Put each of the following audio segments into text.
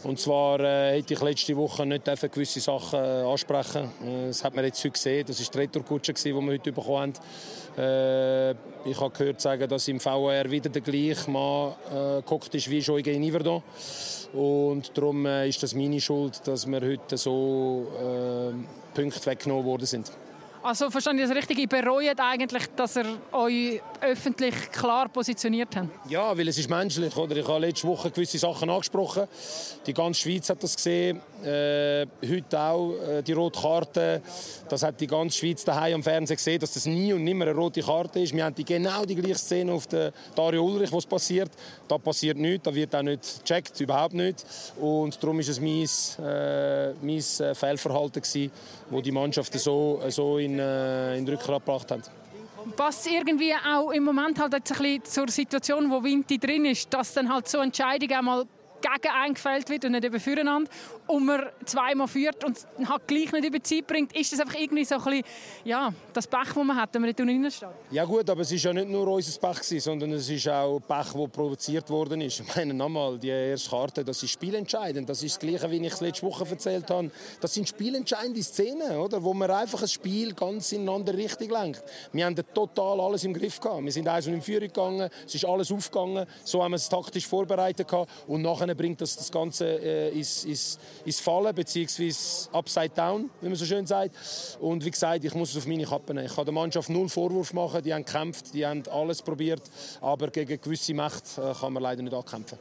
Und zwar hätte ich letzte Woche nicht gewisse Sachen ansprechen. Das hat man jetzt heute gesehen. Das war die Retourkutsche, die wir heute bekommen haben. Ich habe gehört sagen, dass im VAR wieder der gleiche Mann gehockt ist wie schon gegen Yverdon. Und darum ist das meine Schuld, dass wir heute so Punkte weggenommen worden sind. Also verstehe ich das richtig? Ihr bereut eigentlich, dass ihr euch öffentlich klar positioniert habt? Ja, weil es ist menschlich. Oder? Ich habe letzte Woche gewisse Sachen angesprochen. Die ganze Schweiz hat das gesehen. Heute auch die rote Karte. Das hat die ganze Schweiz daheim am Fernsehen gesehen, dass das nie und nimmer eine rote Karte ist. Wir haben genau die gleiche Szene auf der Dario Ulrich, was passiert. Da passiert nichts, da wird auch nicht gecheckt, überhaupt nicht. Und darum war es mein Fehlverhalten gewesen, wo die Mannschaft so in den Rückgrat gebracht haben. Passt irgendwie auch im Moment halt jetzt ein bisschen zur Situation, wo Vinti drin ist, dass dann halt so Entscheidungen einmal gegen eingefällt wird und nicht eben füreinander und man zweimal führt und halt gleich nicht über die Zeit bringt, ist das einfach irgendwie so ein bisschen, ja, das Pech, das man hat, wenn man nicht drinnen steht. Ja gut, aber es war ja nicht nur unser Pech, sondern es ist auch Pech, das provoziert worden ist. Ich meine, nochmal, die erste Karte, das ist spielentscheidend. Das ist das Gleiche, wie ich es letzte Woche erzählt habe. Das sind spielentscheidende Szenen, oder? Wo man einfach ein Spiel ganz in eine andere Richtung lenkt. Wir haben total alles im Griff gehabt. Wir sind in Führung gegangen, es ist alles aufgegangen. So haben wir es taktisch vorbereitet gehabt. Und nachher bringt das Ganze ins Fallen, beziehungsweise upside down, wie man so schön sagt. Und wie gesagt, ich muss es auf meine Kappe nehmen. Ich kann der Mannschaft null Vorwurf machen. Die haben gekämpft, die haben alles probiert. Aber gegen gewisse Mächte kann man leider nicht ankämpfen.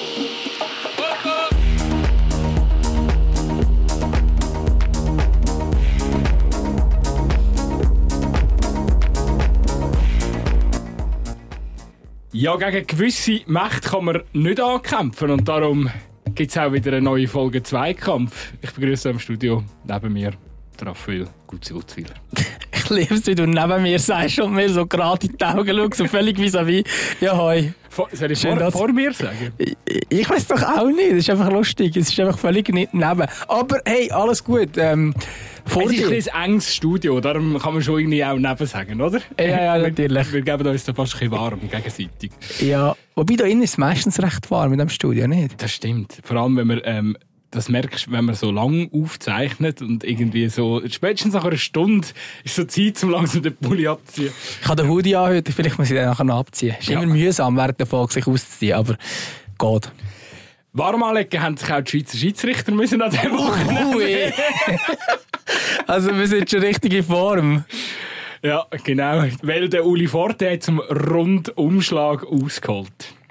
Ja, gegen gewisse Mächte kann man nicht ankämpfen und darum gibt es auch wieder eine neue Folge Zweikampf. Ich begrüße im Studio neben mir Raphael Gutzi-Gutzwiller. Ich liebe es, wie du neben mir sagst und mir so gerade in die Augen schaust, so völlig vis-à-vis. Ja, hoi. Soll ich vor mir sagen? Ich weiß doch auch nicht, das ist einfach lustig, es ist einfach völlig nicht neben. Aber hey, alles gut. Es ist ein enges Studio, darum kann man schon irgendwie auch neben sagen, oder? Ja, natürlich. Wir geben uns da fast ein bisschen warm gegenseitig. Ja, wobei da innen ist es meistens recht warm in diesem Studio, nicht? Das stimmt. Vor allem, wenn man das merkst, wenn man so lang aufzeichnet und irgendwie so, spätestens nach einer Stunde ist so Zeit, um langsam den Pulli abzuziehen. Ich habe den Hoodie an heute, vielleicht muss ich den nachher noch abziehen. Es ist immer mühsam, während der Folge sich auszuziehen, aber geht. Warm anlegen haben sich auch die Schweizer Schiedsrichter müssen an dieser Woche. Also wir sind schon richtig in Form. Ja, genau. Weil der Uli Forte hat zum Rundumschlag ausgeholt.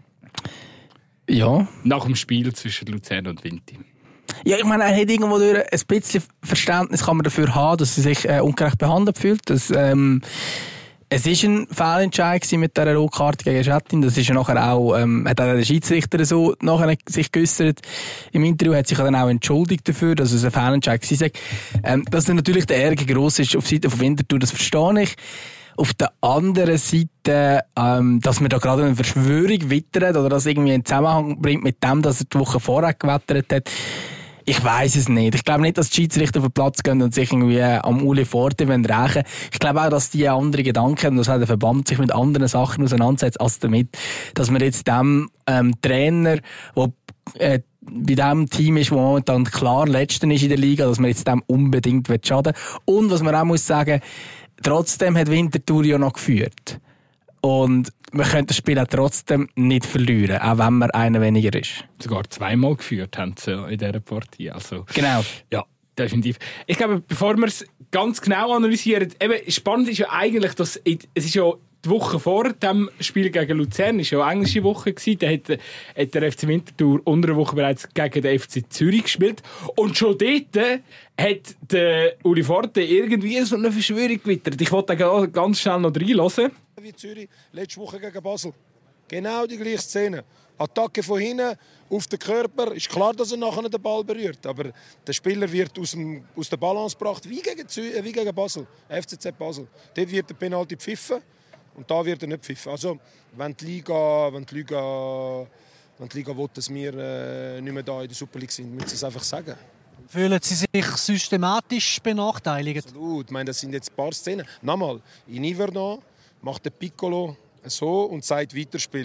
Ja. Nach dem Spiel zwischen Luzern und Vinti. Ja, ich meine, er hat irgendwo durch ein bisschen Verständnis kann man dafür haben, dass er sich ungerecht behandelt fühlt. Dass, es war ein Fehlentscheid mit dieser Rotkarte gegen Schettin. Das ist ja nachher auch, hat auch der Schiedsrichter so nachher sich geäussert. Im Interview hat sich dann auch entschuldigt dafür, dass es ein Fehlentscheid war. Dass dann natürlich der Ärger gross ist auf Seite von Winterthur, das verstehe ich. Auf der anderen Seite, dass man da gerade eine Verschwörung wittert oder das irgendwie in Zusammenhang bringt mit dem, dass er die Woche vorher gewettert hat. Ich weiss es nicht. Ich glaube nicht, dass die Schiedsrichter auf den Platz gehen und sich irgendwie am Uli Forte rächen wollen. Ich glaube auch, dass die andere Gedanken haben, dass der Verband sich mit anderen Sachen auseinandersetzt, als damit, dass man jetzt dem Trainer, der bei dem Team ist, wo momentan klar Letzter ist in der Liga, dass man jetzt dem unbedingt schaden will. Und was man auch muss sagen, trotzdem hat Winterthur ja noch geführt. Und man könnte das Spiel auch trotzdem nicht verlieren, auch wenn man einer weniger ist. Sogar zweimal geführt haben sie in dieser Partie. Also, genau. Ja, definitiv. Ich glaube, bevor wir es ganz genau analysieren, eben, spannend ist ja eigentlich, dass es ist ja die Woche vor dem Spiel gegen Luzern, ist ja eine englische Woche gewesen, da hat der FC Winterthur unter der Woche bereits gegen den FC Zürich gespielt. Und schon dort hat der Uli Forte irgendwie so eine Verschwörung gewittert. Ich wollte da ganz schnell noch reinhören. Wie Zürich, letzte Woche gegen Basel. Genau die gleiche Szene. Attacke von hinten auf den Körper. Ist klar, dass er nachher den Ball berührt. Aber der Spieler wird aus der Balance gebracht, wie gegen Basel. FCZ Basel. Dort wird der Penalty gepfiffen. Und da wird er nicht pfiffen. Also, wenn die Liga will, dass wir nicht mehr da in der Super League sind, müssen sie es einfach sagen. Fühlen Sie sich systematisch benachteiligt? Absolut. Ich meine, das sind jetzt ein paar Szenen. Nochmal, in Yverdon macht der Piccolo so und sagt weiterspielen.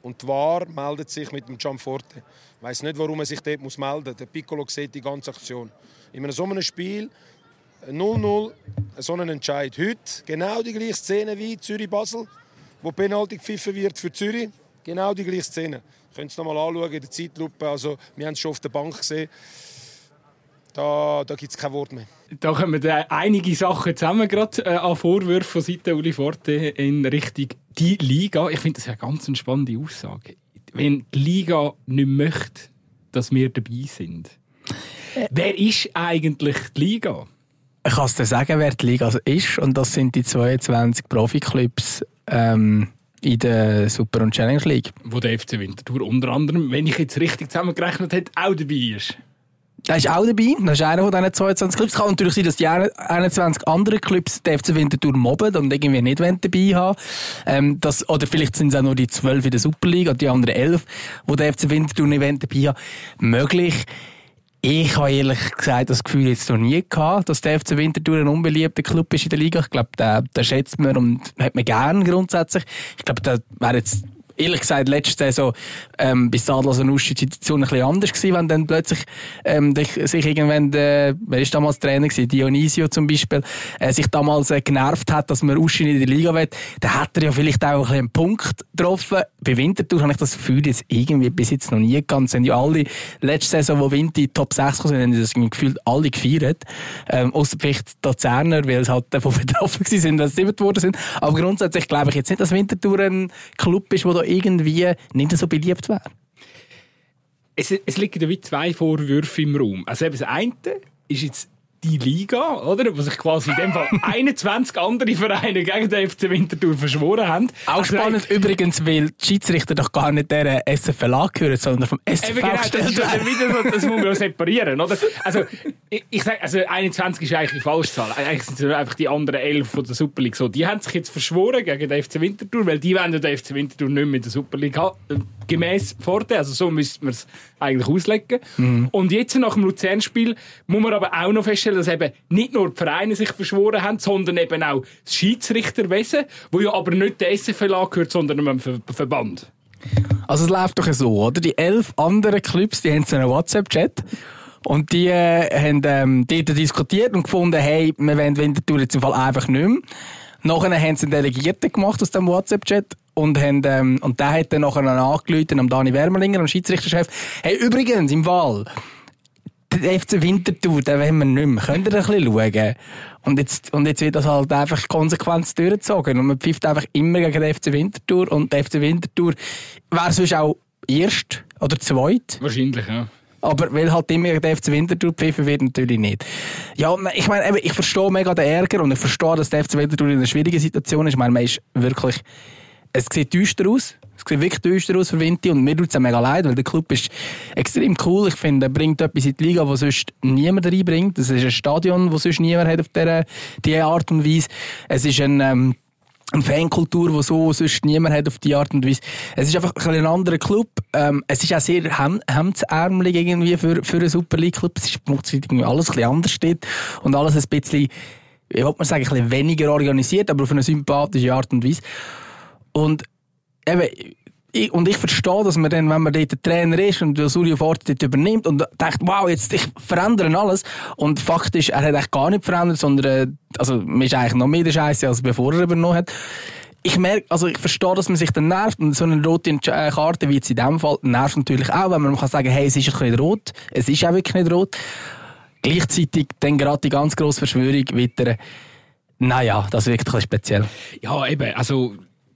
Und die VAR meldet sich mit dem Gianforte. Ich weiss nicht, warum er sich dort melden muss. Der Piccolo sieht die ganze Aktion. In so einem Spiel 0-0, so einen Entscheid. Heute genau die gleiche Szene wie Zürich-Basel, wo Penalty gepfiffen wird für Zürich. Genau die gleiche Szene. Ihr könnt es noch mal anschauen in der Zeitlupe. Also, wir haben es schon auf der Bank gesehen. Da gibt es kein Wort mehr. Da kommen einige Sachen zusammen, gerade an Vorwürfen von Seite Uli Forte in Richtung die Liga. Ich finde das eine ganz spannende Aussage. Wenn die Liga nicht möchte, dass wir dabei sind. Wer ist eigentlich die Liga? Ich kann es dir sagen, wer die Liga ist. Und das sind die 22 Profiklubs in der Super- und Challenge League. Wo der FC Winterthur unter anderem, wenn ich jetzt richtig zusammengerechnet habe, auch dabei ist. Der ist auch dabei. Das ist einer von diesen 22 Clubs. Es kann natürlich sein, dass die 21 anderen Clubs den FC Winterthur mobben und irgendwie nicht dabei haben. Oder vielleicht sind es auch nur die 12 in der Superliga und die anderen 11, die den FC Winterthur nicht dabei haben. Möglich. Ich habe ehrlich gesagt das Gefühl jetzt noch nie gehabt, dass der FC Winterthur ein unbeliebter Club ist in der Liga. Ich glaube, den schätzt man und hat man gern grundsätzlich. Ich glaube, der wäre jetzt ehrlich gesagt, letzte Saison bei Stade Lausanne die Situation ein bisschen anders gewesen, wenn dann plötzlich sich irgendwann, wer ist damals Trainer gewesen? Dionisio zum Beispiel, sich damals genervt hat, dass man Uschi in die Liga will, dann hat er ja vielleicht auch ein bisschen einen Punkt getroffen. Bei Winterthur habe ich das Gefühl jetzt irgendwie bis jetzt noch nie ganz. Sind ja alle letzte Saison, wo Winter in die Top 6 kamen, haben das gefühlt alle gefeiert. Ausser vielleicht die Luzerner, weil es halt davon betroffen waren, dass sie 7 geworden sind. Aber grundsätzlich glaube ich jetzt nicht, dass Winterthur ein Club ist, der irgendwie nicht so beliebt wäre. Es liegen wie 2 Vorwürfe im Raum. Also eben das eine ist jetzt die Liga, oder? Wo sich quasi in dem Fall 21 andere Vereine gegen den FC Winterthur verschworen haben. Auch also spannend übrigens, weil die Schiedsrichter doch gar nicht der SFL gehören, sondern vom SFV gestellt werden. Das muss man separieren, oder? Also, ich sage, 21 ist eigentlich die falsche Zahl. Eigentlich sind es einfach die anderen 11 von der Super League. So, die haben sich jetzt verschworen gegen den FC Winterthur, weil die wollen den FC Winterthur nicht mehr in der Super League haben, gemäss Forte. Also so müsste man es eigentlich auslegen. Mhm. Und jetzt nach dem Luzern-Spiel muss man aber auch noch feststellen, dass eben nicht nur die Vereine sich verschworen haben, sondern eben auch das Schiedsrichterwesen, wo ja aber nicht der SFL angehört, sondern einem Verband. Also es läuft doch so, oder? Die 11 anderen Clubs, die haben so einen WhatsApp-Chat und die haben dort diskutiert und gefunden, hey, wir wollen Winterthur jetzt im Fall einfach nicht mehr. Nachher haben sie einen Delegierten gemacht aus dem WhatsApp-Chat und der hat dann nachher angerufen am Dani Wermelinger, am Schiedsrichterchef. Hey, übrigens, im Fall, der FC Winterthur, den wollen wir nicht mehr. Könnt ihr ein bisschen schauen? Und jetzt wird das halt einfach konsequent durchgezogen. Und man pfeift einfach immer gegen den FC Winterthur. Und der FC Winterthur wäre sonst auch erst oder zweit. Wahrscheinlich, ja. Aber weil halt immer gegen den FC Winterthur gepfiffen wird, natürlich nicht. Ja, ich meine, ich verstehe mega den Ärger und ich verstehe, dass der FC Winterthur in einer schwierigen Situation ist. Ich meine, man ist wirklich, es sieht düster aus. Es sieht wirklich düster aus für Vinti und mir tut es mega leid, weil der Club ist extrem cool. Ich finde, er bringt etwas in die Liga, was sonst niemand reinbringt. Es ist ein Stadion, das sonst niemand hat auf diese Art und Weise. Es ist eine Fankultur, die so sonst niemand hat auf diese Art und Weise. Es ist einfach ein anderer Club. Es ist auch sehr hemdsärmelig irgendwie für einen Super League Club. Es ist irgendwie alles ein bisschen anders steht und alles ein bisschen, ich wollte mal sagen, ein bisschen weniger organisiert, aber auf eine sympathische Art und Weise. Und eben, ich verstehe, dass man dann, wenn man dort der Trainer ist und Sulio Forte dort übernimmt und denkt, wow, jetzt, ich verändere alles. Und Fakt ist, er hat eigentlich gar nicht verändert, sondern, also, man ist eigentlich noch mehr der Scheisse, als bevor er übernommen hat. Ich merke, also, ich verstehe, dass man sich dann nervt und so eine rote Karte, wie jetzt in dem Fall, nervt natürlich auch, wenn man kann sagen, hey, es ist ein bisschen rot. Es ist auch wirklich nicht rot. Gleichzeitig dann gerade die ganz grosse Verschwörung weiter. Naja, das wirkt ein bisschen speziell. Ja, eben, also,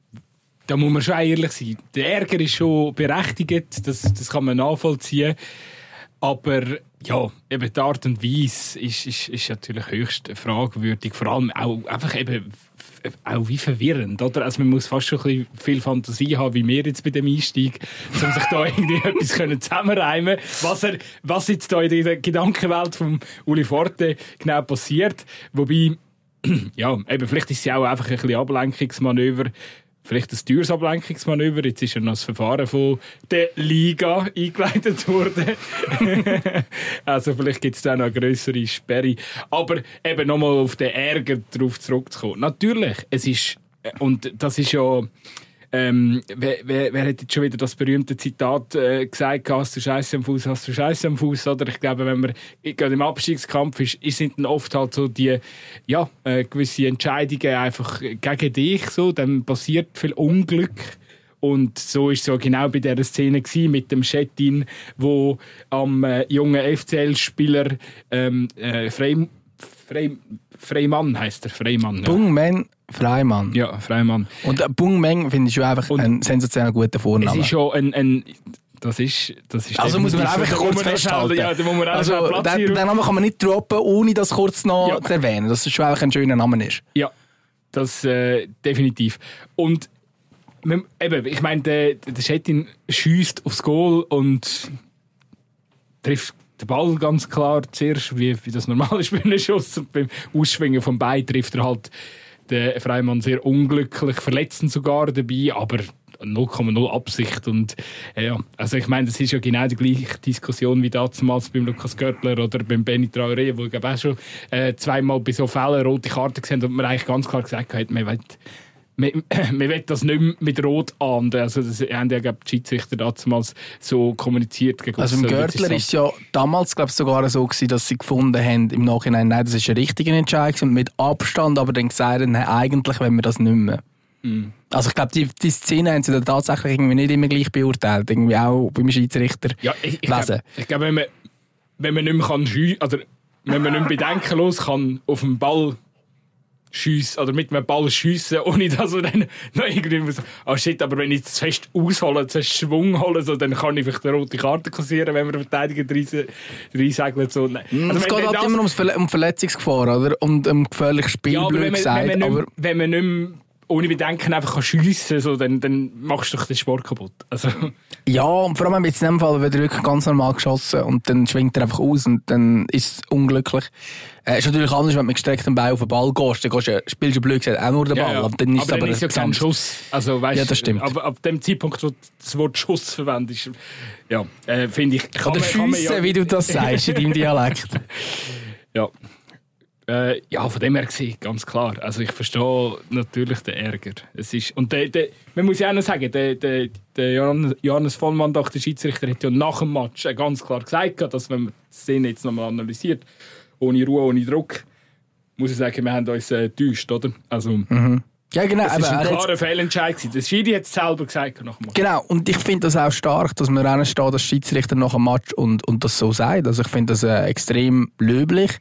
da muss man schon ehrlich sein. Der Ärger ist schon berechtigt, das kann man nachvollziehen. Aber ja, eben die Art und Weise ist natürlich höchst fragwürdig. Vor allem auch einfach eben auch wie verwirrend, oder? Also man muss fast schon ein bisschen viel Fantasie haben, wie wir jetzt bei dem Einstieg, um sich da irgendwie etwas zusammenreimen können, was jetzt da in der Gedankenwelt von Uli Forte genau passiert. Wobei, ja, eben vielleicht ist es ja auch einfach ein bisschen Ablenkungsmanöver. Vielleicht ein teures Ablenkungsmanöver. Jetzt ist ja noch das Verfahren von der Liga eingeleitet worden. Also vielleicht gibt es da noch eine grössere Sperre. Aber eben nochmal auf den Ärger drauf zurückzukommen. Natürlich, es ist, und das ist ja wer hat jetzt schon wieder das berühmte Zitat gesagt, hast du Scheiße am Fuß, oder? Ich glaube, wenn man gerade im Abstiegskampf ist, sind dann oft halt so die, gewisse Entscheidungen einfach gegen dich, so, dann passiert viel Unglück. Und so war es so genau bei dieser Szene mit dem Schettin, wo am jungen FCL-Spieler Freimann heisst er, Freimann. Ja. Bung Meng Freimann. Ja, Freimann. Und Bung Meng finde ich schon einfach ein sensationell guter Vorname. Es ist schon das ist also muss man einfach kurz festhalten. Ja, da muss man also den Namen kann man nicht droppen, ohne das kurz noch zu erwähnen, dass es schon einfach ein schöner Name ist. Ja, das definitiv. Und ich meine, der Schettin schiesst aufs Goal und trifft den Ball ganz klar zuerst, wie das normal ist bei einem Schuss. Und beim Ausschwingen vom Bein trifft er halt den Freimann sehr unglücklich, verletzend sogar dabei, aber 0,0 Absicht. Und also ich meine, das ist ja genau die gleiche Diskussion wie damals beim Lukas Görtler oder beim Benny Traoré, wo ich auch schon zweimal bei so Fällen rote Karten gesehen und man eigentlich ganz klar gesagt hat, man will das nicht mehr mit Rot ahnden. Also das haben ja die Schiedsrichter damals so kommuniziert. Also im Görtler ist ja damals sogar so gewesen, dass sie gefunden haben im Nachhinein, nein, das ist ein richtiger Entscheid und mit Abstand, aber dann gesagt haben, eigentlich wollen wir das nicht mehr. Mm. Also ich glaube, die Szene haben sie dann tatsächlich irgendwie nicht immer gleich beurteilt, irgendwie auch beim Schiedsrichter lesen. Ich glaube, wenn man nicht mehr wenn man nicht mehr bedenkenlos kann auf den Ball schiessen, oder mit einem Ball schiessen, ohne dass er dann noch irgendwie muss, aber wenn ich zu fest aushole, zu fest Schwung hole, so, dann kann ich vielleicht eine rote Karte kassieren, wenn wir den Verteidiger reinsegelt. So. Also es geht halt immer um Verletzungsgefahr, oder? Und gefährliches Spiel, ja, blöd gesagt. Wenn man nicht mehr ohne Bedenken einfach schiessen, so, dann machst du doch den Sport kaputt. Also. Ja, und vor allem jetzt in dem Fall wird er wirklich ganz normal geschossen und dann schwingt er einfach aus und dann ist es unglücklich. Ist natürlich anders, wenn du mit gestrecktem Bein auf den Ball gehst, dann spielst du blöd gesagt auch nur den Ball. Ja. Dann ist aber dann ist ja kein Schuss. Also, weißt, ja, das stimmt. Aber ab dem Zeitpunkt, wo du das Wort Schuss verwendest, finde ich... Oder Schüsse, wie du das sagst in deinem Dialekt. Ja. Von dem her gesehen, ganz klar. Also ich verstehe natürlich den Ärger. Es ist, und man muss ja auch noch sagen, der Johannes Vollmann, der Schiedsrichter, hat ja nach dem Match ganz klar gesagt, dass wenn man die Szene jetzt nochmal analysiert, ohne Ruhe, ohne Druck, muss ich sagen, wir haben uns getäuscht, oder? Also, ja, genau. Das war ein klarer Fehlentscheid. Der Schiri hat es selber gesagt nach dem Match. Genau, und ich finde das auch stark, dass man reinsteht als Schiedsrichter nach dem Match und das so sagt. Also ich finde das extrem löblich.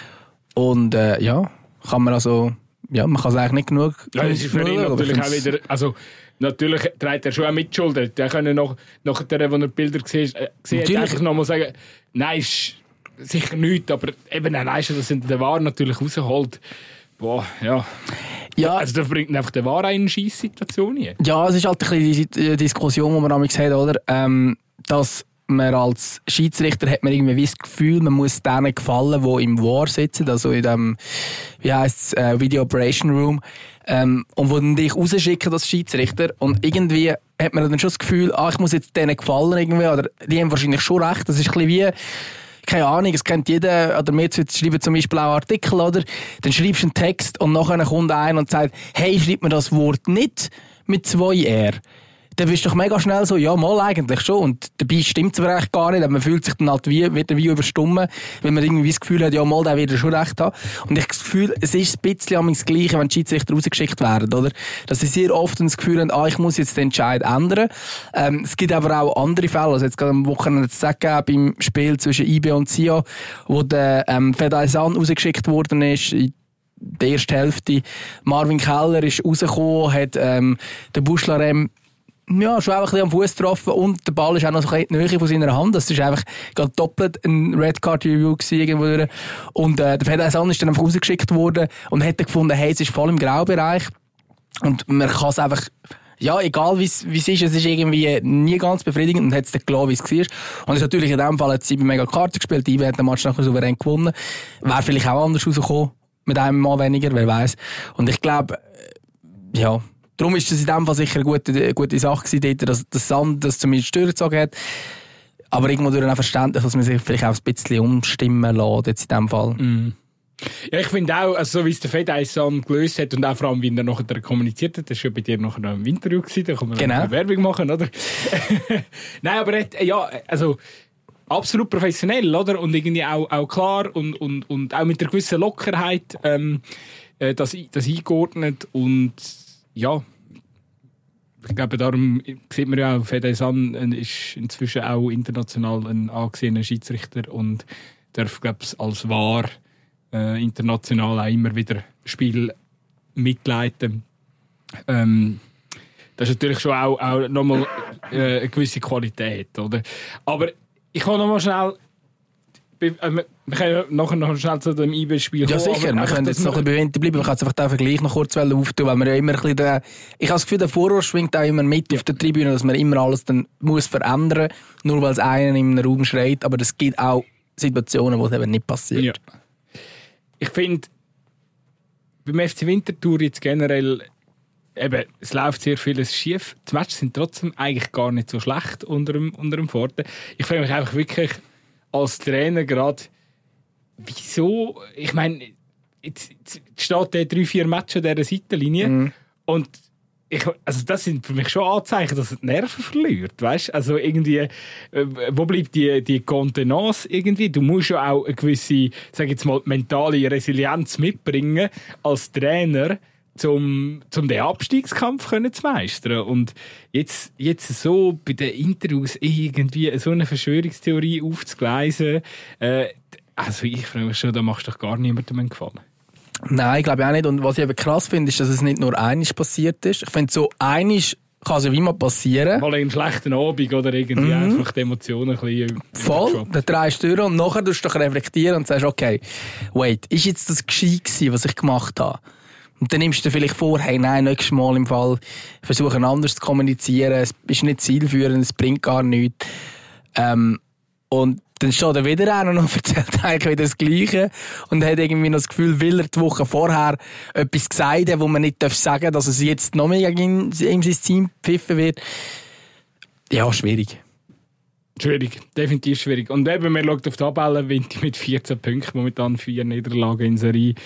Und kann man also, man kann es eigentlich nicht genug. Ja, das ist für ihn natürlich auch wieder, also natürlich trägt er schon auch Mitschuld. Der kann nachher, wenn er Bilder gesehen hat, einfach nochmal sagen, nein, ist sicher nichts, aber eben, dann weißt du, dass er den War natürlich rausholt. Boah, ja. Also da bringt einfach der War in eine Scheisssituation hier. Ja, es ist halt ein bisschen die Diskussion, die man damals hat, oder? Dass man als Schiedsrichter hat man irgendwie das Gefühl, man muss denen gefallen, die im War sitzen, also in dem, Video Operation Room, und wo dann dich rausschicken als Schiedsrichter. Und irgendwie hat man dann schon das Gefühl, ich muss jetzt denen gefallen irgendwie, oder die haben wahrscheinlich schon recht. Das ist ein bisschen wie, keine Ahnung, es kennt jeder, oder wir schreiben zum Beispiel auch Artikel, oder? Dann schreibst du einen Text und nachher kommt einer und sagt, hey, schreib mir das Wort nicht mit 2 R. Dann bist du doch mega schnell so, ja, mal eigentlich schon. Und dabei stimmt es aber eigentlich gar nicht. Aber man fühlt sich dann halt wird wie überstummen, weil man irgendwie das Gefühl hat, ja, mal, der wird er schon recht haben. Und ich habe das Gefühl, es ist ein bisschen das Gleiche, wenn die Schiedsrichter rausgeschickt werden, oder? Dass sie sehr oft das Gefühl haben, ich muss jetzt den Entscheid ändern. Es gibt aber auch andere Fälle. Also jetzt gerade am Wochenende zu sagen, beim Spiel zwischen IB und Sia, wo der Fedaysan rausgeschickt worden ist, in der ersten Hälfte. Marvin Keller ist rausgekommen, hat den Buschlarem schon einfach ein bisschen am Fuß getroffen und der Ball ist auch noch so ein bisschen in die Nähe von seiner Hand. Das war einfach gerade doppelt ein Red Card Review gewesen. Und der Fedaysan ist dann einfach rausgeschickt worden und hat dann gefunden, hey, es ist voll im Graubereich. Und man kann es einfach, egal wie es ist, es ist irgendwie nie ganz befriedigend und hat es dann gelassen, wie es war. Und es ist natürlich in dem Fall hat sie mega Karte gespielt. Die IB hat den Match nachher souverän gewonnen. Wäre vielleicht auch anders rausgekommen, mit einem Mal weniger, wer weiß. Und ich glaube, darum ist das in dem Fall sicher eine gute Sache gewesen, dass Sand das zumindest durchgezogen hat. Aber irgendwo durch ein Verständnis, dass man sich vielleicht auch ein bisschen umstimmen lässt, jetzt in dem Fall. Ja, ich finde auch, also so wie es der Fedaysan gelöst hat und auch vor allem, wie er nachher kommuniziert hat, das war ja bei dir nachher noch im Interview gewesen, da kann man eine Werbung machen, oder? Nein, aber ja, also absolut professionell, oder? Und irgendwie auch klar und auch mit einer gewissen Lockerheit das eingeordnet und ja, ich glaube, darum sieht man ja auch, Fedaysan ist inzwischen auch international ein angesehener Schiedsrichter und darf, glaube ich, als VAR international auch immer wieder Spiel mitleiten. Das ist natürlich schon auch nochmal eine gewisse Qualität, oder? Aber ich kann nochmal schnell... Wir können nachher noch schnell zu dem IB-Spiel kommen. Ja, sicher. Wir können jetzt noch ein bisschen bleiben. Ich kann einfach den Vergleich noch kurz auftun, weil wir ja immer ein bisschen ich habe das Gefühl, der Vorwurf schwingt auch immer mit auf der Tribüne, dass man immer alles dann muss verändern, nur weil es einen im Raum schreit. Aber es gibt auch Situationen, wo es eben nicht passiert. Ja. Ich finde, beim FC Winterthur jetzt generell, eben, es läuft sehr vieles schief. Die Matches sind trotzdem eigentlich gar nicht so schlecht unter dem Pforten. Ich frage mich einfach wirklich als Trainer gerade, wieso, ich meine, jetzt steht der 3-4 Matches an dieser Seitenlinie und also das sind für mich schon Anzeichen, dass er die Nerven verliert, weißt? Also irgendwie, wo bleibt die Kontenance irgendwie? Du musst ja auch eine gewisse, sag jetzt mal, mentale Resilienz mitbringen als Trainer, um den Abstiegskampf zu meistern. Und jetzt so bei den Interviews irgendwie so eine Verschwörungstheorie aufzugleisen, also ich frage mich schon, da machst du doch gar niemandem einen Gefallen. Nein, glaube ich auch nicht. Und was ich eben krass finde, ist, dass es nicht nur einmal passiert ist. Ich finde, so einmal kann es ja wie mal passieren. Mal einen schlechten Abend oder irgendwie einfach die Emotionen ein bisschen... Voll, dann drehst du durch und nachher tust du doch reflektieren und sagst, okay, wait, ist jetzt das gescheit gewesen, was ich gemacht habe? Und dann nimmst du dir vielleicht vor, hey, nein, nächstes Mal im Fall versuchen anders zu kommunizieren, es ist nicht zielführend, es bringt gar nichts. Und dann steht er wieder an und erzählt eigentlich wieder das Gleiche und hat irgendwie noch das Gefühl, weil er die Woche vorher etwas gesagt hat, wo man nicht sagen darf, dass es jetzt noch mehr gegen ihm sein Team gepfiffen wird. Ja, schwierig. Schwierig, definitiv schwierig. Und eben, man schaut auf die Tabelle, Winti mit 14 Punkten, momentan 4 Niederlagen in Serie.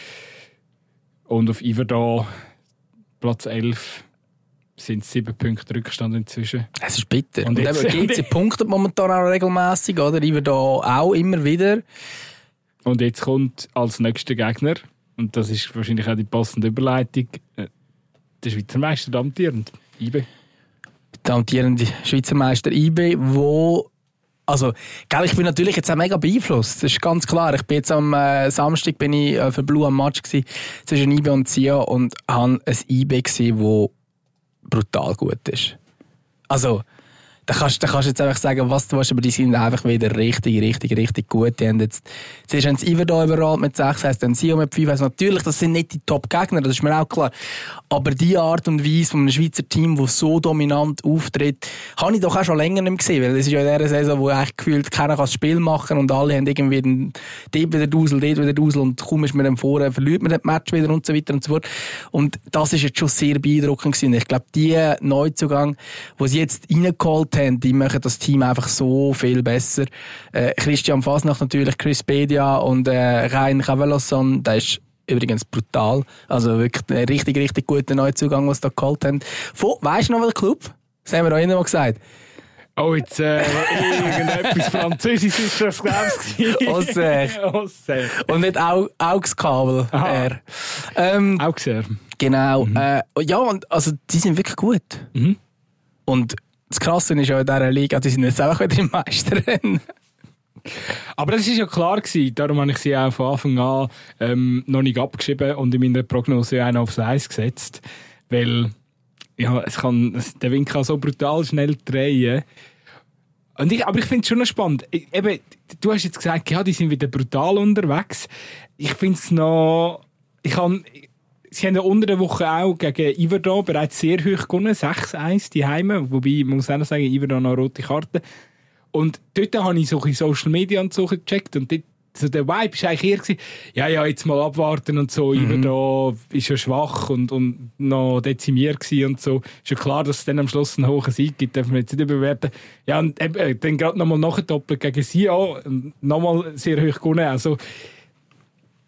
Und auf Iverdon, Platz 11, sind 7 Punkte Rückstand inzwischen. Es ist bitter. Und eben GC punktet momentan auch regelmässig, oder? Iverdon auch immer wieder. Und jetzt kommt als nächster Gegner, und das ist wahrscheinlich auch die passende Überleitung, der Schweizer Meister, der amtierende IB. Der amtierende Schweizer Meister IB, wo... Also, ich bin natürlich jetzt auch mega beeinflusst. Das ist ganz klar. Ich bin jetzt am Samstag für Blue am Match zwischen IB und Sia und habe ein IB gesehen, das brutal gut ist. Also, da kannst du jetzt einfach sagen, was du willst, aber die sind einfach wieder richtig gut. Die haben jetzt, zuerst haben sie Iverdon überall mit 6, heisst dann Sion mit 5. Also natürlich, das sind nicht die Top-Gegner, das ist mir auch klar. Aber die Art und Weise von einem Schweizer Team, das so dominant auftritt, habe ich doch auch schon länger nicht gesehen. Weil es ist ja in dieser Saison, wo eigentlich gefühlt keiner das Spiel machen kann und alle haben irgendwie dort wieder Dusel und kaum ist man dann vorne, verliert man das Match wieder und so weiter und so fort. Und das ist jetzt schon sehr beeindruckend gewesen. Ich glaube, die Neuzugang, die sie jetzt reingeholt haben, die machen das Team einfach so viel besser. Christian Fasnacht natürlich, Chris Bedia und Rein Cavalosson, der ist übrigens brutal. Also wirklich ein richtig guter Neuzugang, was sie da geholt haben. Weisst du noch welcher Club? Das haben wir auch immer mal gesagt. Oh, jetzt irgendetwas Französisches ist das, glaube ich. Auxerre. Und nicht Auxkabel. Auxerre. Genau. Ja, und also, die sind wirklich gut. Mhm. Und das Krasse ist ja in dieser Liga, die sind jetzt auch wieder im Meisterrennen. Aber das war ja klar gewesen, darum habe ich sie auch von Anfang an noch nicht abgeschrieben und in meiner Prognose auch noch aufs Eis gesetzt. Weil ja, der Wind kann so brutal schnell drehen. Aber ich finde es schon noch spannend. Eben, du hast jetzt gesagt, ja, die sind wieder brutal unterwegs. Ich finde es noch... Sie haben ja unter der Woche auch gegen Iverdon bereits sehr hoch gewonnen, 6-1 die Heime, wobei, man muss auch noch sagen, Iverdon noch eine rote Karte. Und dort habe ich so in Social Media und so gecheckt und dort, so der Vibe war eigentlich eher gewesen, ja, jetzt mal abwarten und so, Iverdon ist ja schwach und noch dezimiert gewesen und so. Ist ja klar, dass es dann am Schluss einen hohen Sieg gibt, dürfen wir jetzt nicht überwerten. Ja, und dann gerade nochmal nachdoppelt gegen Sion, nochmal sehr hoch gewonnen, also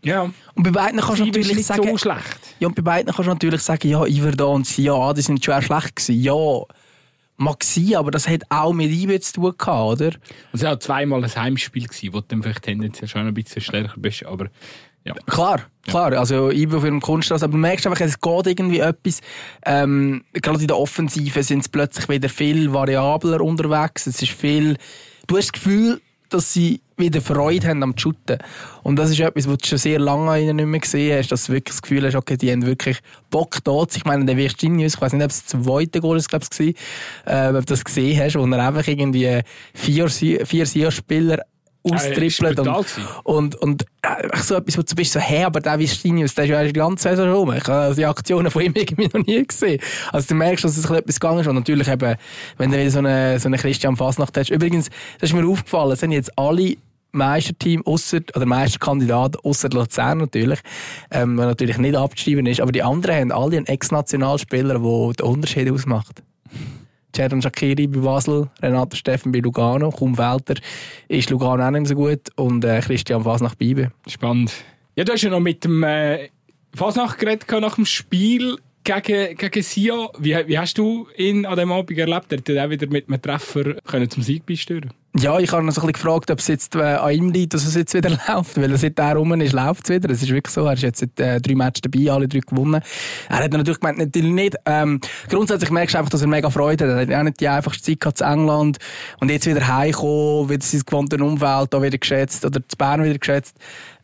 Ja. Und bei beiden kannst du natürlich nicht sagen... so schlecht. Ja, und bei beiden kannst du natürlich sagen, ja, Iverdon und Sia, die sind schon schlecht gewesen. Ja, mag sein, aber das hat auch mit IB zu tun gehabt, oder? Und es war auch zweimal ein Heimspiel, wo du dann vielleicht tendenziell schon ein bisschen stärker bist, aber ja. Klar, also IB auf ihrem Kunststraße, aber du merkst einfach, es geht irgendwie etwas. Gerade in der Offensive sind sie plötzlich wieder viel variabler unterwegs. Es ist viel... Du hast das Gefühl, dass sie wieder Freude haben am Shooten. Und das ist etwas, was du schon sehr lange nicht mehr gesehen hast, dass du wirklich das Gefühl hast, okay, die haben wirklich Bock da. Ich meine, der Virginius, ich weiss nicht, ob es das zweite Goal ist, glaube ich, ob du das gesehen hast, wo er einfach irgendwie vier SIA-Spieler austrippelt und so etwas, wo du bist so, hey, aber der Virginius, der ist ja die ganze Saison rum. Ich habe die Aktionen von ihm irgendwie noch nie gesehen. Also du merkst, dass es etwas gegangen ist und natürlich eben, wenn du wieder so eine Christian Fasnacht hast. Übrigens, das ist mir aufgefallen, es sind jetzt alle Meisterteam oder Meisterkandidaten ausser Luzern natürlich, was natürlich nicht abzuschreiben ist, aber die anderen haben alle einen Ex-Nationalspieler, der den Unterschied ausmacht. Xherdan Shaqiri bei Basel, Renato Steffen bei Lugano, kaum Welter ist Lugano auch nicht so gut und Christian Fasnacht bei IB. Spannend. Ja, du hast ja noch mit dem Fasnacht geredet nach dem Spiel gegen Sia. Wie hast du ihn an diesem Abend erlebt? Er hat auch wieder mit einem Treffer zum Sieg beisteuern. Ja, ich habe ihn so ein bisschen gefragt, ob es jetzt an ihm liegt, dass es jetzt wieder läuft. Weil er seit er rum ist, läuft es wieder. Es ist wirklich so. Er ist jetzt seit 3 Matches dabei, alle 3 gewonnen. Er hat natürlich gemeint, natürlich nicht. Grundsätzlich merkst du einfach, dass er mega Freude hat. Er hat auch nicht die einfachste Zeit gehabt zu England. Und jetzt wieder heimkommen, wieder sein gewohntes Umfeld da wieder geschätzt, oder zu Bern wieder geschätzt.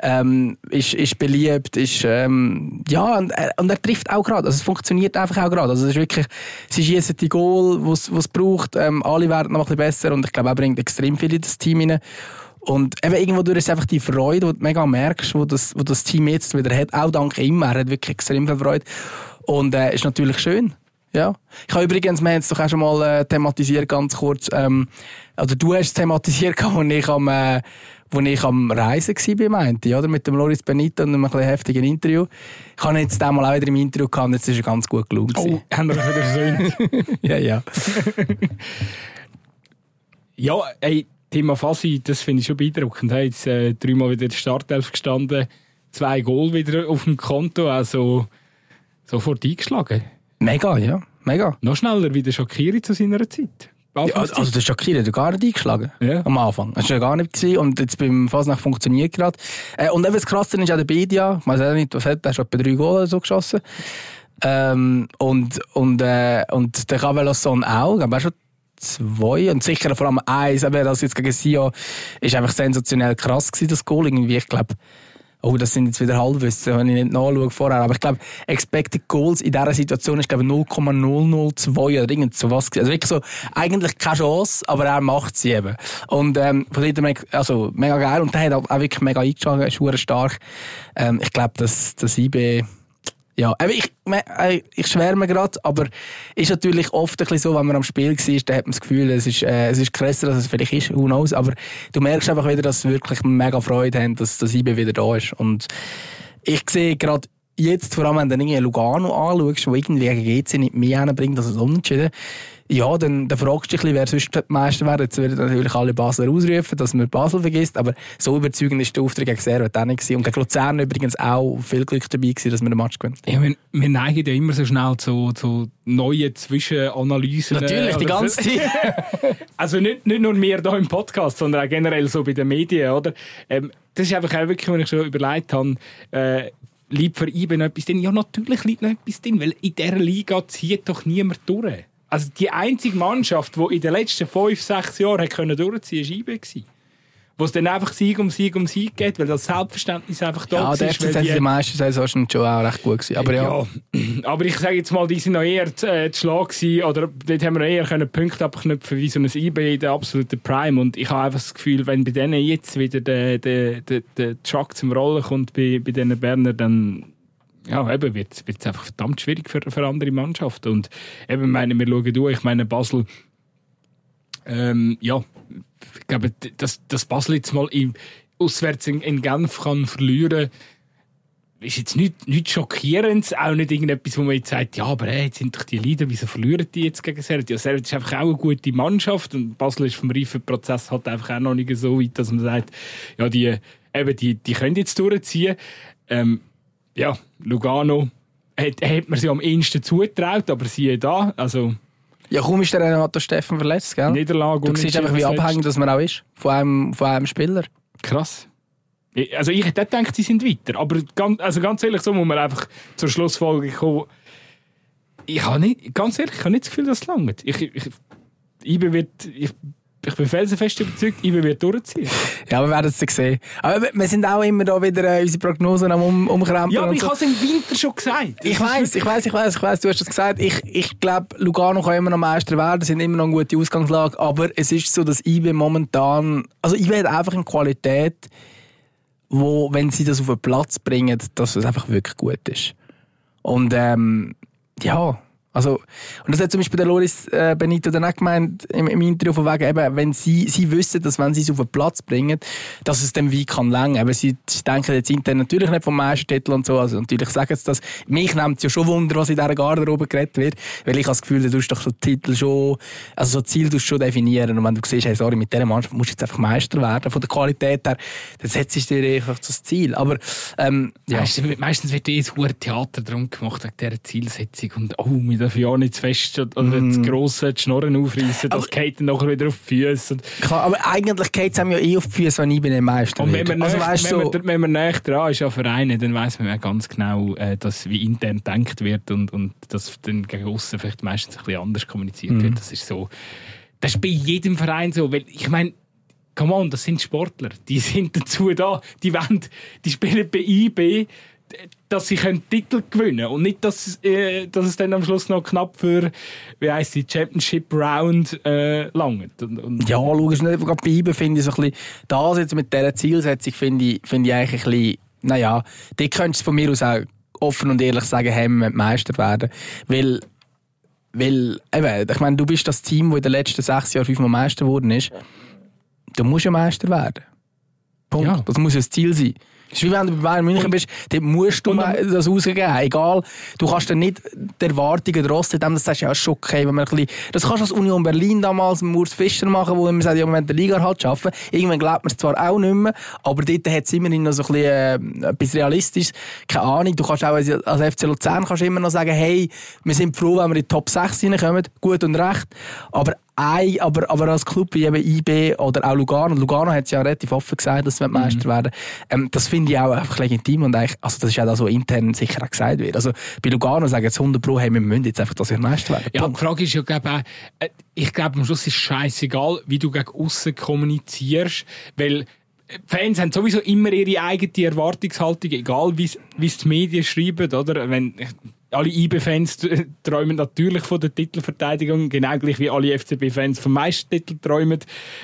Ist beliebt, ist, ja, und er trifft auch gerade. Also es funktioniert einfach auch gerade. Also es ist wirklich, sie schießen die Goal, was es braucht. Alle werden noch ein bisschen besser und ich glaube, er bringt extrem viel in das Team rein. Und eben irgendwo durch ist einfach die Freude, die du mega merkst, wo das Team jetzt wieder hat. Auch dank ihm. Er hat wirklich extrem viel Freude. Und, ist natürlich schön. Ja. Ich habe übrigens, wir haben es doch auch schon mal thematisiert, ganz kurz. Also du hast es thematisiert, wo ich am Reisen war, meinte ich, oder? Mit dem Loris Benito und einem ein heftigen Interview. Ich habe jetzt einmal auch wieder im Interview gehabt und jetzt ist er ganz gut gelungen. Oh, haben wir wieder versöhnt. Ja. Ja, ey, Thema Fasi, das finde ich schon beeindruckend. Er hat jetzt 3-mal wieder in der Startelf gestanden, 2 Goal wieder auf dem Konto, also sofort eingeschlagen. Mega, ja, mega. Noch schneller wie der Shaqiri zu seiner Zeit. Ja, also der Shaqiri hat gar nicht eingeschlagen. Ja. Am Anfang. Das war ja gar nicht gewesen. Und jetzt beim Fasnacht funktioniert gerade. Und eben das Krasse ist auch der Bedia. Ich weiß auch nicht, was hat der? Schon etwa 3 Goal oder so geschossen. Und der Cavelasson auch. Ich glaube auch schon 2. Und sicher vor allem 1. Aber das jetzt gegen Sia ist einfach sensationell krass gewesen, das Goal. Irgendwie, ich glaube, oh, das sind jetzt wieder Halbwissen, wenn ich nicht nachschaue vorher. Aber ich glaube, Expected Goals in dieser Situation ist, glaube ich, 0,002 oder irgend sowas. Also wirklich so, eigentlich keine Chance, aber er macht sie eben. Und, von daher, also, mega geil. Und der hat auch wirklich mega eingeschlagen, ist verdammt stark. Ich glaube, dass IB, ja, ich schwärme gerade, aber ist natürlich oft ein bisschen so, wenn man am Spiel war, dann hat man das Gefühl, es ist krasser, als es vielleicht ist, who knows, aber du merkst einfach wieder, dass sie wirklich mega Freude haben, dass das IB wieder da ist. Und ich sehe gerade jetzt, vor allem wenn du irgendwie Lugano anschaust, wo irgendwie gegen GC nicht mehr hinbringt, als es unentschieden. Ja, dann fragst du dich ein bisschen, wer sonst Meister wäre. Jetzt werden natürlich alle Basler ausrufen, dass man Basel vergisst. Aber so überzeugend ist der Auftritt gegen Servet auch nicht gewesen. Und gegen Luzern übrigens auch viel Glück dabei gewesen, dass man den Match gewinnt. Ja, wir neigen ja immer so schnell zu neuen Zwischenanalysen. Natürlich, die ganze Zeit. Also nicht nur wir hier im Podcast, sondern auch generell so bei den Medien, oder? Das ist einfach auch wirklich, wenn ich schon überlegt habe, liegt für IB noch etwas drin? Ja, natürlich liegt noch etwas drin, weil in dieser Liga zieht doch niemand durch. Also die einzige Mannschaft, die in den letzten 5-6 Jahren durchziehen konnte, war IB. Wo es dann einfach Sieg um Sieg geht, weil das Selbstverständnis einfach da ist. Ja, der erste die meisten Saison schon auch recht gut gewesen. Aber ja. Aber ich sage jetzt mal, die sind noch eher zu schlag gewesen, oder dort haben wir eher Punkte abknüpfen wie so ein IB in der absoluten Prime. Und ich habe einfach das Gefühl, wenn bei denen jetzt wieder der Truck zum Rollen kommt bei diesen Berner, dann ja, eben wird es einfach verdammt schwierig für andere Mannschaften. Und eben, wir schauen durch, ich meine Basel, ja, ich glaube, dass Basel jetzt mal auswärts in Genf kann verlieren, ist jetzt nichts Schockierendes, auch nicht irgendetwas, wo man jetzt sagt, ja, aber jetzt sind doch die Leader, wieso verlieren die jetzt gegen Servet? Ja, Servet ist einfach auch eine gute Mannschaft und Basel ist vom Reifenprozess halt einfach auch noch nicht so weit, dass man sagt, ja, die eben, die können jetzt durchziehen. Ja, Lugano hat man sie am ehesten zugetraut, aber siehe da, also... Ja, kaum ist der Renato Steffen verletzt, gell? Niederlage. Du siehst einfach, wie abhängig dass man auch ist von einem Spieler. Krass. Also ich hätte gedacht, sie sind weiter. Aber ganz ehrlich, so muss man einfach zur Schlussfolgerung kommen. Ich habe nicht das Gefühl, dass es langt. Ich bin felsenfest überzeugt, IB wird durchziehen. Ja, wir werden es sehen. Aber wir sind auch immer da wieder unsere Prognosen am Umkrempeln. Ja, aber ich habe es im Winter schon gesagt. Ich weiss, du hast es gesagt. Ich glaube, Lugano kann immer noch Meister werden, sind immer noch eine gute Ausgangslage, aber es ist so, dass IB momentan... Also IB hat einfach eine Qualität, wo, wenn sie das auf den Platz bringen, dass es einfach wirklich gut ist. Und ja... Also, und das hat zum Beispiel der Loris Benito dann auch gemeint im Interview von wegen, eben, wenn sie wissen, dass wenn sie es auf den Platz bringen, dass es dann wie kann länger. Aber sie denken jetzt intern natürlich nicht vom Meistertitel und so, also natürlich sagen sie das. Mich nimmt es ja schon Wunder, was in dieser Garderobe geredet wird, weil ich habe das Gefühl, du musst doch so Titel schon, also so Ziel schon definieren. Und wenn du siehst, hey, sorry, mit dieser Mannschaft musst du jetzt einfach Meister werden, von der Qualität her, dann setzt du dir einfach das Ziel. Aber, ja. Meistens wird ein Theater drum gemacht wegen dieser Zielsetzung und wir dürfen ja nicht zu fest oder zu grosse Schnorren aufreißen, das geht dann nachher wieder auf die Füße. Klar, aber eigentlich geht es einem ja auf die Füße, wenn ich bin der Meister und wenn man näher dran ist an Vereinen, dann weiss man ja ganz genau, dass wie intern gedacht wird und dass dann gegen aussen vielleicht meistens ein bisschen anders kommuniziert wird. Das ist so. Das ist bei jedem Verein so, weil ich meine, come on, das sind Sportler, die sind dazu da, die spielen bei IB, dass sie Titel gewinnen können und nicht, dass es dann am Schluss noch knapp für, wie heisst die Championship Round langt. Ja, logisch nicht. Gerade bei IBE finde ich so ein bisschen, das jetzt mit dieser Zielsetzung finde ich eigentlich ein bisschen, naja, die könntest du von mir aus auch offen und ehrlich sagen, hey, wir müssen Meister werden. Weil eben, ich meine, du bist das Team, das in den letzten 6 Jahren 5-mal Meister geworden ist. Du musst ja Meister werden. Punkt. Ja. Das muss ja das Ziel sein. Es ist wie wenn du bei Bayern München bist, dann musst du das rausgeben. Egal, du kannst dann nicht die Erwartungen trotzdem, das sagst du ja schon okay, wenn man ein bisschen, das kannst du als Union Berlin damals mit Urs Fischer machen, wo man sagt, ja, Moment der Liga halt schaffen. Irgendwann glaubt man es zwar auch nicht mehr, aber dort hat es immerhin noch so ein bisschen etwas Realistisches. Keine Ahnung, du kannst auch als FC Luzern kannst immer noch sagen, hey, wir sind froh, wenn wir in die Top 6 reinkommen, gut und recht, aber als Club wie eben IB oder auch Lugano hat es ja relativ offen gesagt, dass sie Meister werden. Das finde ich auch einfach legitim und eigentlich, also das ist auch das, was intern sicher auch gesagt wird. Also bei Lugano sagen jetzt 100 Pro, hey, wir müssen jetzt einfach, dass wir Meister werden. Ja, die Frage ist ja, ich glaube, am Schluss ist es scheißegal, wie du gegen aussen kommunizierst, weil Fans haben sowieso immer ihre eigene Erwartungshaltung, egal wie es die Medien schreiben, oder? Wenn alle IB-Fans träumen natürlich von der Titelverteidigung, genau gleich wie alle FCB-Fans vom Meistertitel träumen.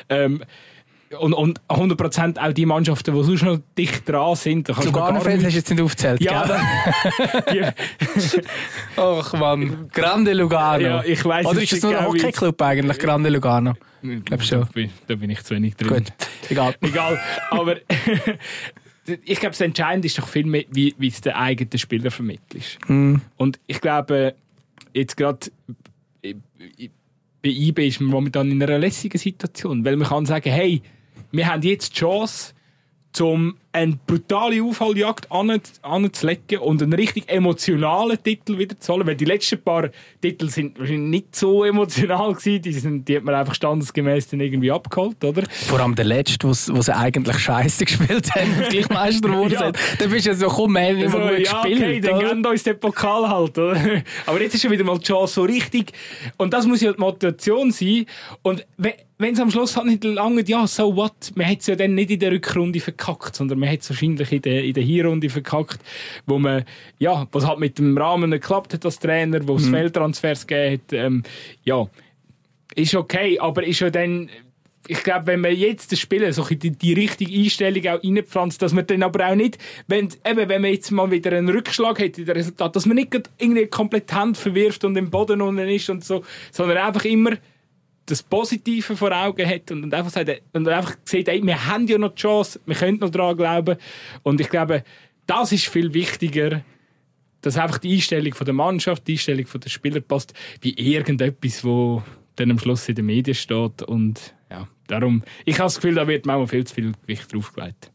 Und 100% auch die Mannschaften, die sonst noch dicht dran sind. Lugano-Fans hast du jetzt nicht aufgezählt, ja, gell? Ach man, Grande Lugano. Ja, ich weiss, oder ist das nur ein Hockeyclub eigentlich, Grande Lugano? Ich glaube schon. Da bin ich zu wenig drin. Gut, egal. Aber ich glaube, das Entscheidende ist doch viel mehr, wie es den eigenen Spieler vermittelst. Und ich glaube, jetzt gerade bei IB ist man momentan in einer lässigen Situation, weil man kann sagen, hey, wir haben jetzt die Chance, um eine brutale Aufholjagd anzulegen und einen richtig emotionalen Titel wieder zu holen. Weil die letzten paar Titel sind wahrscheinlich nicht so emotional gewesen. Die hat man einfach standesgemäß dann irgendwie abgeholt, oder? Vor allem der letzte, wo sie eigentlich scheiße gespielt haben und gleich Meister geworden sind. Dann bist du ja so, komm, wir haben immer gut gespielt. Okay, dann geben uns den Pokal halt, oder? Aber jetzt ist ja wieder mal die Chance so richtig. Und das muss ja die Motivation sein. Und wenn es am Schluss halt nicht lange, ja, so what? Man hat es ja dann nicht in der Rückrunde verkackt, sondern man hat es wahrscheinlich in der Hinrunde verkackt, wo man, ja, was halt mit dem Rahmen geklappt hat als Trainer, wo es Fehltransfers gegeben hat, ja, ist okay, aber ist ja dann, ich glaube, wenn man jetzt das Spiel so die richtige Einstellung auch reinpflanzt, dass man dann aber auch nicht, wenn man jetzt mal wieder einen Rückschlag hat in dem Resultat, dass man nicht irgendwie komplett die Hand verwirft und im Boden unten ist und so, sondern einfach immer das Positive vor Augen hat und einfach sagt, und einfach sieht, ey, wir haben ja noch die Chance, wir können noch daran glauben. Und ich glaube, das ist viel wichtiger, dass einfach die Einstellung von der Mannschaft, die Einstellung von der Spieler passt, wie irgendetwas, wo dann am Schluss in den Medien steht. Und ja, darum, ich habe das Gefühl, da wird manchmal viel zu viel Gewicht draufgelegt.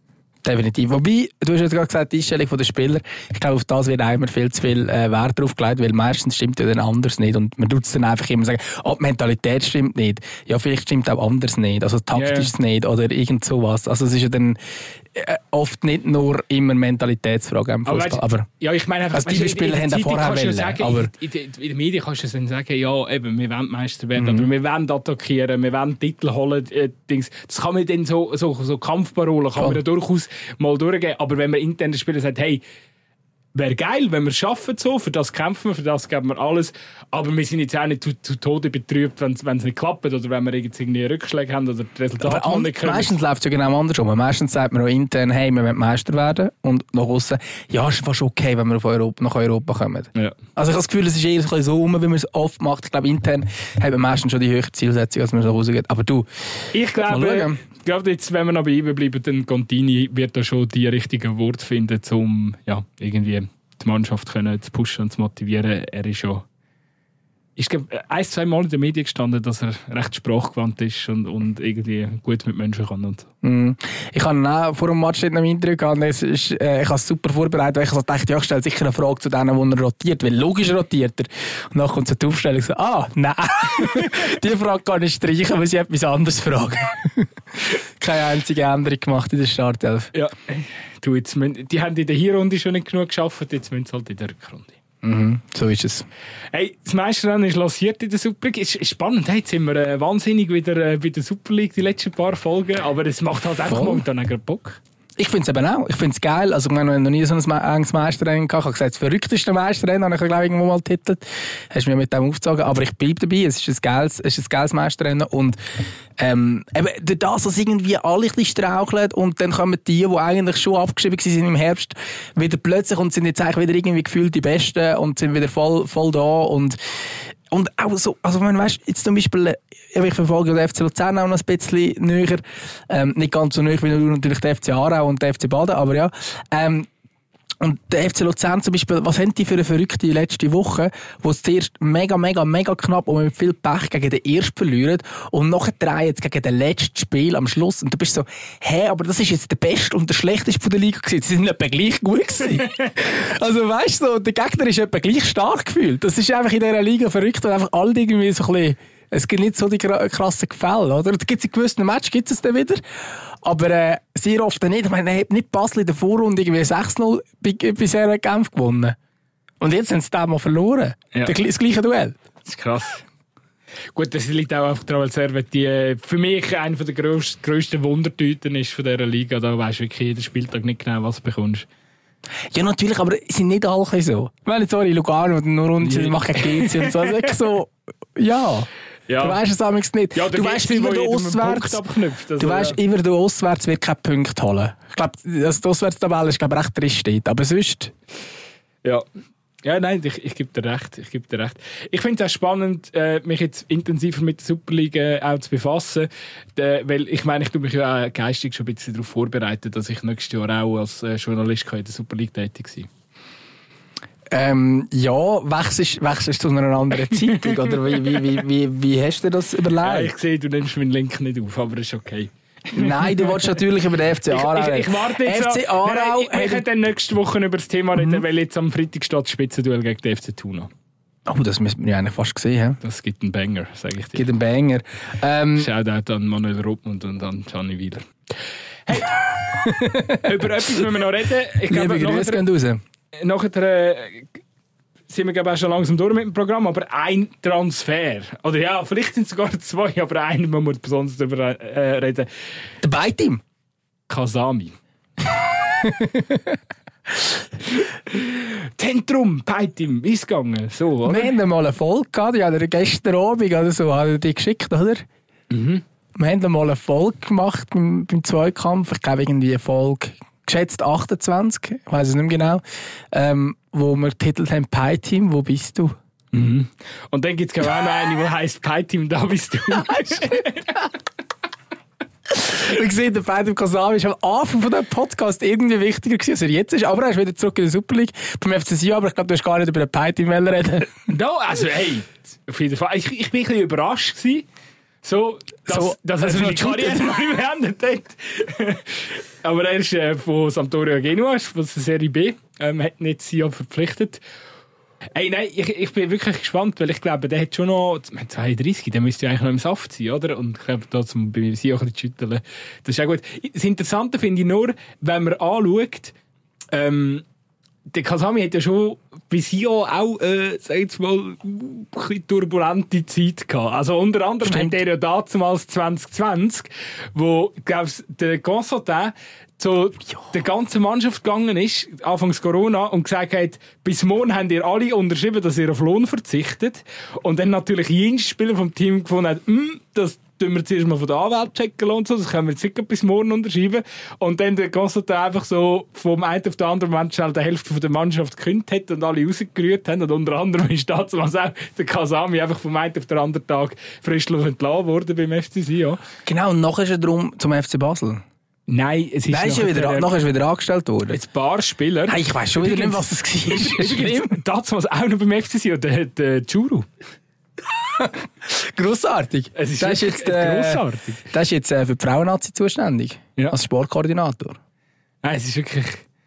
Definitiv. Wobei, du hast jetzt gerade gesagt, die Einstellung der Spieler, ich glaube, auf das wird immer viel zu viel Wert drauf gelegt, weil meistens stimmt ja dann anders nicht und man tut es dann einfach immer sagen, die Mentalität stimmt nicht. Ja, vielleicht stimmt auch anders nicht, also taktisch nicht oder irgend sowas. Also es ist ja dann oft nicht nur immer Mentalitätsfrage im Fußball. Aber ja, ich meine, also die Spieler haben vorher wollen. Sagen, aber in den Medien kannst du dann sagen, ja, eben, wir wollen Meister werden, oder wir wollen attackieren, wir wollen Titel holen. Das kann man dann so Kampfparolen kann man ja durchaus mal durchgehen. Aber wenn man intern den Spieler sagt, hey, wäre geil, wenn wir es schaffen, so, für das kämpfen wir, für das geben wir alles. Aber wir sind jetzt auch nicht zu Tode betrübt, wenn es nicht klappt oder wenn wir irgendwie Rückschläge haben oder das Resultat mal nicht können. Meistens läuft es ja genau andersrum. Meistens sagt man auch intern, hey, wir wollen Meister werden. Und nach außen, ja, ist fast okay, wenn wir nach Europa kommen. Ja. Also ich habe das Gefühl, es ist eher so rum, wie man es oft macht. Ich glaube, intern haben wir meistens schon die höhere Zielsetzung, als man so rausgeht. Aber du, ich glaube, jetzt, wenn wir noch bei ihm bleiben, dann Contini wird da schon die richtigen Worte finden, um ja, irgendwie die Mannschaft zu pushen und zu motivieren. Er ist schon, ich glaube, 1-2 Mal in den Medien gestanden, dass er recht sprachgewandt ist und irgendwie gut mit Menschen kann. Und ich habe auch vor dem Match nicht noch Eindruck gehabt, ich habe es super vorbereitet, weil ich dachte, ja, ich stelle sicher eine Frage zu denen, wo er rotiert, weil logisch rotiert er. Und dann kommt so die Aufstellung und so, nein, die Frage kann ich streichen, weil sie etwas anderes fragen. Keine einzige Änderung gemacht in der Startelf. Ja, du, jetzt die haben in der Hinrunde schon nicht genug geschafft, jetzt müssen sie halt in der Rückrunde. So ist es. Hey, das Meisterrennen ist lanciert in der Super League. Ist spannend. Hey, jetzt sind wir wahnsinnig wieder bei der Super League die letzten paar Folgen, aber es macht halt einfach momentan einen Bock. Ich finde es eben auch. Ich finde es geil. Also, ich meine, noch nie so ein enges Meisterrennen gehabt. Ich habe gesagt, das verrückteste Meisterrennen habe ich, glaube ich, irgendwo mal getitelt. Hast du mir mit dem aufgezogen. Aber ich bleibe dabei. Es ist ein geiles Meisterrennen. Und, eben, durch das, dass irgendwie alle ein bisschen straucheln und dann kommen die eigentlich schon abgeschrieben waren im Herbst, wieder plötzlich und sind jetzt eigentlich wieder irgendwie gefühlt die Besten und sind wieder voll da und auch so, also man weißt, jetzt zum Beispiel, ich verfolge den FC Luzern auch noch ein bisschen näher, nicht ganz so näher wie natürlich der FC Aarau und der FC Baden, aber ja, und der FC Luzern zum Beispiel, was haben die für eine verrückte letzte Woche, wo es zuerst mega knapp und mit viel Pech gegen den Ersten verlieren und nachher drehen jetzt gegen das letzte Spiel am Schluss und du bist so, aber das ist jetzt der Beste und der Schlechteste von der Liga gewesen. Sie sind etwa gleich gut gewesen. Also weißt du, der Gegner ist etwa gleich stark gefühlt. Das ist einfach in dieser Liga verrückt und einfach alle irgendwie so ein bisschen, es gibt nicht so die krassen Gefälle, oder? Da gibt es in gewissen Matches, gibt es dann wieder. Aber sehr oft nicht. Ich meine, er hat nicht Basel in der Vorrunde irgendwie 6-0 bisher Genf gewonnen. Und jetzt haben sie da mal verloren. Ja. Das gleiche Duell. Das ist krass. Gut, das liegt auch einfach daran, weil die für mich einer der grössten Wundertüten ist von dieser Liga. Da weisst du wirklich jeden Spieltag nicht genau, was du bekommst. Ja, natürlich, aber es sind nicht alle so. Ich meine, sorry, Lugano und nur Unentschieden machen GC und so. Also so, ja. Du weißt es amigs nicht. Ja, du weißt, immer der Ostwärts. Also, du weißt, immer der Ostwärts wird keinen Punkt holen. Ich glaube, die Ostwärtstabelle ist recht drin steht. Aber sonst. Ja. Ja, nein, ich gebe dir recht. Ich finde es auch spannend, mich jetzt intensiver mit der Superliga auch zu befassen. Weil ich meine, ich tue mich ja auch geistig schon ein bisschen darauf vorbereiten, dass ich nächstes Jahr auch als Journalist in der Superliga tätig sein kann. Ja, wechselst zu einer anderen Zeitung? Oder wie hast du das überlegt? Ja, ich sehe, du nimmst meinen Link nicht auf, aber ist okay. Nein, du willst natürlich über den FC Aarau. Ich warte jetzt FC Aarau. Ich werde dann nächste Woche über das Thema reden, weil jetzt am Freitag steht das Spitzenduell gegen den FC Thun. Oh, das müssen wir ja eigentlich fast gesehen haben. Das gibt einen Banger, sage ich dir. Gibt einen Banger. Shoutout an Manuel Ruppmund und an Gianni Wieler. Hey, über etwas müssen wir noch reden. Ich glaube, nachher sind wir auch schon langsam durch mit dem Programm, aber ein Transfer, oder ja, vielleicht sind es sogar zwei, aber einen müssen wir besonders darüber reden. Der Beiteam? Kasami. Zentrum, Beiteam, wie ist es gegangen? So, oder? Wir haben mal eine Folge gehabt, die hat er gestern Abend oder so, hat er die geschickt, oder? Mhm. Wir haben mal eine Folge gemacht beim Zweikampf, ich glaube irgendwie eine Folge geschätzt 28, ich weiss es nicht mehr genau, wo wir getitelt haben Pie-Team, wo bist du? Mhm. Und dann gibt es auch noch eine, die heisst Pie-Team, da bist du. Wir sehen, der Pie-Team Kasami ist am Anfang von diesem Podcast irgendwie wichtiger gewesen, als er jetzt ist, aber er ist wieder zurück in der Super League beim FC Sion, aber ich glaube, du hast gar nicht über den Pie-Team reden. No, also hey, auf jeden Fall, ich bin ein bisschen überrascht gewesen. so, dass er seine Karriere beendet hat. Aber er ist von Sampdoria Genua, von der Serie B, hat nicht sie verpflichtet. Hey, nein, ich bin wirklich gespannt, weil ich glaube, der hat schon noch 32, der müsste ja eigentlich noch im Saft sein, oder? Und ich glaube, da zum bei mir auch ein bisschen schütteln. Das ist auch gut. Das Interessante finde ich nur, wenn man anschaut, der Kasami hat ja schon bis hier auch, sag jetzt mal, ein bisschen turbulente Zeit gehabt. Also unter anderem hat er ja damals 2020, wo, glaube ich, der Constantin zu der ganzen Mannschaft gegangen ist, anfangs Corona, und gesagt hat, bis morgen haben ihr alle unterschrieben, dass ihr auf Lohn verzichtet. Und dann natürlich jeder Spieler vom Team gefunden hat, das tun wir zuerst mal von der Anwalt checken und so, das können wir jetzt nicht bis morgen unterschreiben. Und dann der Constantin einfach so vom einen auf den anderen Moment schnell die Hälfte von der Mannschaft gekündigt hat und alle rausgerührt haben. Und unter anderem ist damals auch der Kasami einfach vom einen auf den anderen Tag fristlos entlassen worden beim FC Sion. Genau, und nachher ist er drum zum FC Basel. Nein, es ist nachher ist wieder angestellt worden. Ein paar Spieler. Hey, ich weiss schon wieder nicht, was das war. Damals auch noch beim FC Sion, der Churu. Grossartig. Es ist grossartig. Das ist jetzt für die Frauennazi zuständig. Ja. Als Sportkoordinator. Nein, es ist wirklich...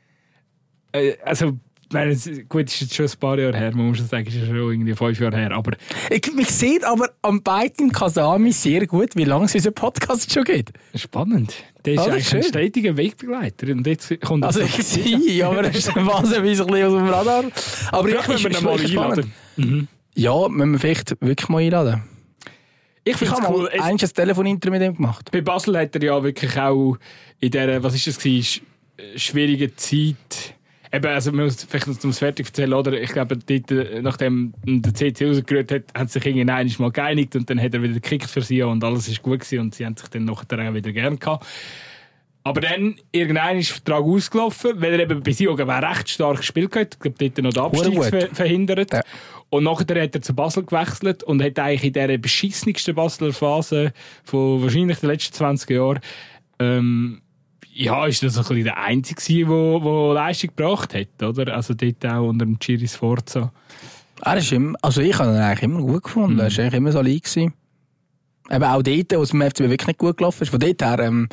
gut, ist jetzt schon ein paar Jahre her, man muss schon sagen, ist schon irgendwie 5 Jahre her, aber... Ich sehe aber am Baitin Kasami sehr gut, wie lange es unseren Podcast schon geht. Spannend. Der ist eigentlich ein stetiger Wegbegleiter. Und jetzt kommt also ich sehe, aber das ist wahnsinnig ein bisschen aus dem Radar. Aber vielleicht müssen wir ihn mal einladen. Mhm. Ja, müssen wir vielleicht wirklich mal einladen. Ich habe cool. Mal ein Telefoninterview mit ihm gemacht. Bei Basel hat er ja wirklich auch in dieser, was ist das gewesen, schwierigen Zeit... Eben, also man muss vielleicht noch ums fertig erzählen, oder? Ich glaube, dort, nachdem der CC rausgerührt hat, hat sich irgendwann einmal mal geeinigt und dann hat er wieder gekickt für sie und alles ist gut gewesen und sie haben sich dann nachher auch wieder gern gehabt. Aber dann, irgendwann ist der Vertrag ausgelaufen, weil er eben bei sie auch recht stark gespielt hat. Ich glaube, dort noch den Abstieg verhindert. Ja. Und nachher hat er zu Basel gewechselt und hat eigentlich in dieser beschissensten Basler Phase von wahrscheinlich den letzten 20 Jahren ist das ein bisschen der Einzige, der Leistung gebracht hat, oder? Also dort auch unter dem Giri Sforza. Also ich habe ihn eigentlich immer gut gefunden. Er war eigentlich immer solid gewesen. Eben auch dort, wo es dem FCB wirklich nicht gut gelaufen ist. Von dort her,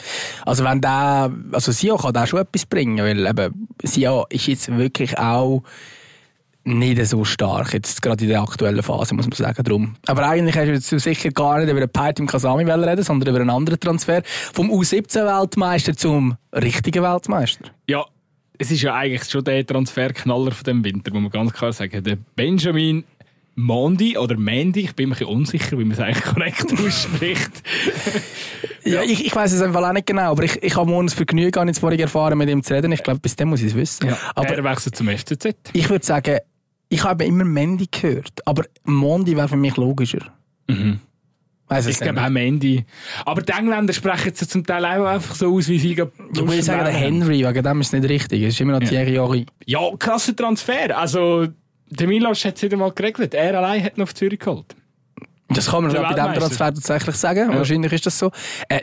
Sion kann da schon etwas bringen, weil eben Sion ist jetzt wirklich auch nicht so stark, jetzt gerade in der aktuellen Phase, muss man sagen. Drum. Aber eigentlich hast du sicher gar nicht über den Paitim Kasami reden, sondern über einen anderen Transfer. Vom U17-Weltmeister zum richtigen Weltmeister. Ja, es ist ja eigentlich schon der Transferknaller von dem Winter, muss man ganz klar sagen. Der Benjamin Mendy, oder Mendy, ich bin mir ein bisschen unsicher, wie man es eigentlich korrekt ausspricht. Ja, ich weiss es einfach auch nicht genau, aber ich habe morgens Vergnügen jetzt vorhin erfahren, mit ihm zu reden. Ich glaube, bis dann muss ich es wissen. Ja, aber er wechselt zum FCZ. Ich würde sagen, ich habe immer Mendy gehört, aber Mendy wäre für mich logischer. Mhm. Ich glaube auch Mendy. Aber die Engländer sprechen jetzt zum Teil auch einfach so aus, wie sie... Ich würde sagen, der Henry, wegen dem ist es nicht richtig. Es ist immer noch Thierry Henry. Ja, krasser Transfer. Also, der Milos hat es wieder mal geregelt. Er allein hat noch auf Zürich geholt. Das kann man bei diesem Transfer tatsächlich sagen. Ja. Wahrscheinlich ist das so.